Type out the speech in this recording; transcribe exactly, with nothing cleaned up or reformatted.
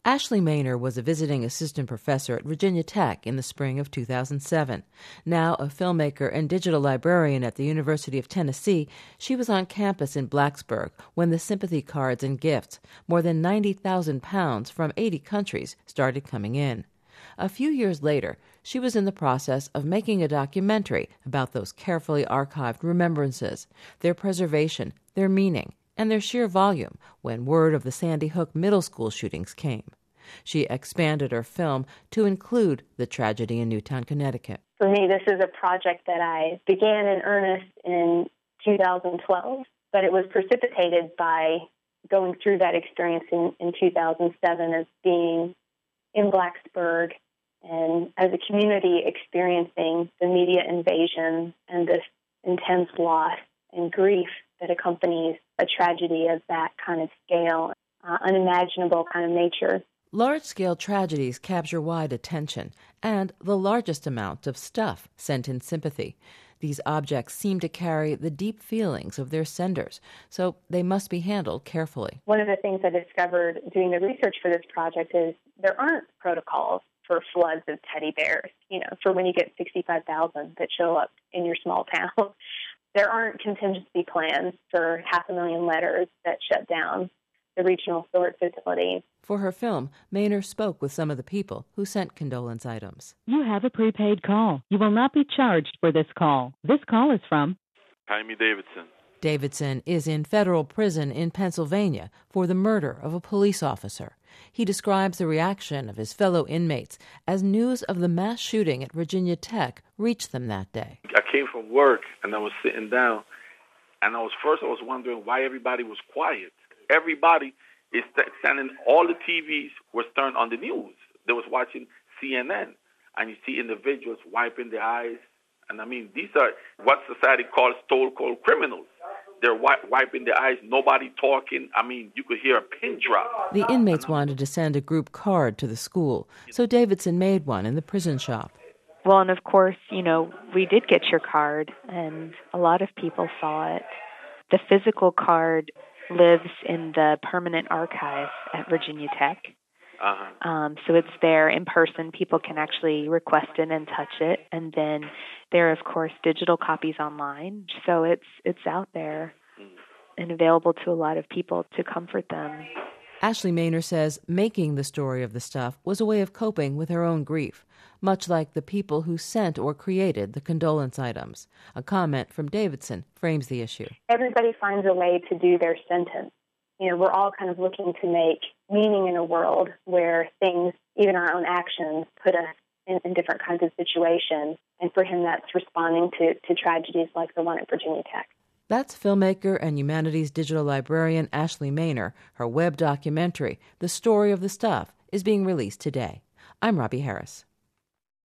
Ashley Maynor was a visiting assistant professor at Virginia Tech in the spring of two thousand seven. Now a filmmaker and digital librarian at the University of Tennessee, she was on campus in Blacksburg when the sympathy cards and gifts, more than ninety thousand pounds from eighty countries, started coming in. A few years later, she was in the process of making a documentary about those carefully archived remembrances, their preservation, their meaning, and their sheer volume when word of the Sandy Hook middle school shootings came. She expanded her film to include the tragedy in Newtown, Connecticut. For me, this is a project that I began in earnest in two thousand twelve, but it was precipitated by going through that experience in, in two thousand seven as being in Blacksburg and as a community experiencing the media invasion and this intense loss and grief that accompanies a tragedy of that kind of scale, uh, unimaginable kind of nature. Large-scale tragedies capture wide attention and the largest amount of stuff sent in sympathy. These objects seem to carry the deep feelings of their senders, so they must be handled carefully. One of the things I discovered doing the research for this project is there aren't protocols for floods of teddy bears, you know, for when you get sixty-five thousand that show up in your small town. There aren't contingency plans for half a million letters that shut down the regional storage facility. For her film, Maynor spoke with some of the people who sent condolence items. You have a prepaid call. You will not be charged for this call. This call is from Jaime Davidson. Davidson is in federal prison in Pennsylvania for the murder of a police officer. He describes the reaction of his fellow inmates as news of the mass shooting at Virginia Tech reached them that day. I came from work and I was sitting down, and I was first I was wondering why everybody was quiet. Everybody is standing, all the T Vs was turned on the news. They was watching C N N, and you see individuals wiping their eyes. And I mean, these are what society calls stone-cold criminals. They're wi- wiping their eyes, nobody talking. I mean, you could hear a pin drop. The inmates wanted to send a group card to the school, so Davidson made one in the prison shop. Well, and of course, you know, we did get your card, and a lot of people saw it. The physical card lives in the permanent archive at Virginia Tech. Uh-huh. Um, so it's there in person. People can actually request it and touch it. And then there are, of course, digital copies online. So it's it's out there and available to a lot of people to comfort them. Ashley Maynor says making the story of the stuff was a way of coping with her own grief, much like the people who sent or created the condolence items. A comment from Davidson frames the issue. Everybody finds a way to do their sentence. You know, we're all kind of looking to make meaning in a world where things, even our own actions, put us in, in different kinds of situations. And for him, that's responding to, to tragedies like the one at Virginia Tech. That's filmmaker and humanities digital librarian Ashley Maynor. Her web documentary, The Story of the Stuff, is being released today. I'm Robbie Harris.